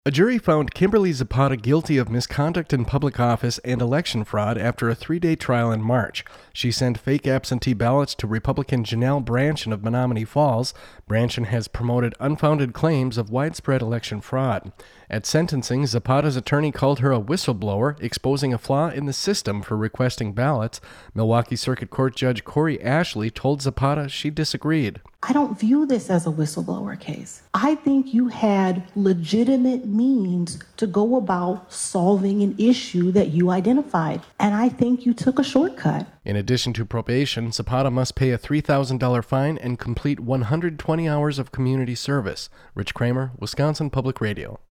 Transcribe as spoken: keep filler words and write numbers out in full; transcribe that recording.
A jury found Kimberly Zapata guilty of misconduct in public office and election fraud after a three-day trial in March. She sent fake absentee ballots to Republican Janelle Brandtjen of Menomonee Falls. Brandtjen has promoted unfounded claims of widespread election fraud. At sentencing, Zapata's attorney called her a whistleblower, exposing a flaw in the system for requesting ballots. Milwaukee Circuit Court Judge Corey Ashley told Zapata she disagreed. I don't view this as a whistleblower case. I think you had legitimate means to go about solving an issue that you identified, and I think you took a shortcut. In addition to probation, Zapata must pay a three thousand dollars fine and complete one hundred twenty hours of community service. Rich Kramer, Wisconsin Public Radio.